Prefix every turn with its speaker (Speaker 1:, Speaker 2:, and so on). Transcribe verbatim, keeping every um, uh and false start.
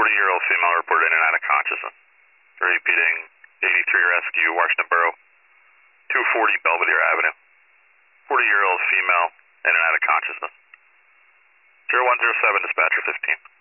Speaker 1: forty-year-old female reported in and out of consciousness. Repeating, eighty-three rescue, Washington Borough, two forty Belvedere Avenue. forty-year-old female in and out of consciousness. zero one zero seven, dispatcher fifteen.